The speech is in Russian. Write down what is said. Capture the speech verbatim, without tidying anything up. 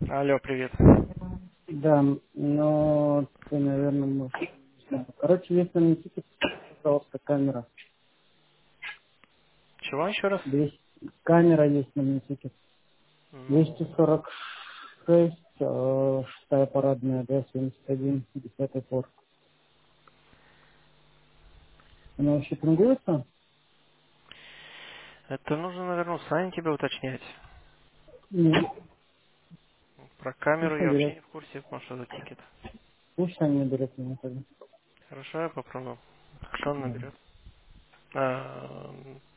Алло, привет. Да, но ты, наверное, можешь... Короче, есть на тикет, пожалуйста, камера. Чего еще раз? двести Камера есть на тикет. двести Ну, сорок шесть, э, шестая парадная, да, семьдесят один, десятый порт. Она вообще тренируется? это нужно, наверное, у Сани тебя уточнять. Нет, Про камеру пусть я вообще наберет. не в курсе, потому что за тикет. Пусть они наберет меня тогда. Хорошо, я попробую. Что он наберет? А,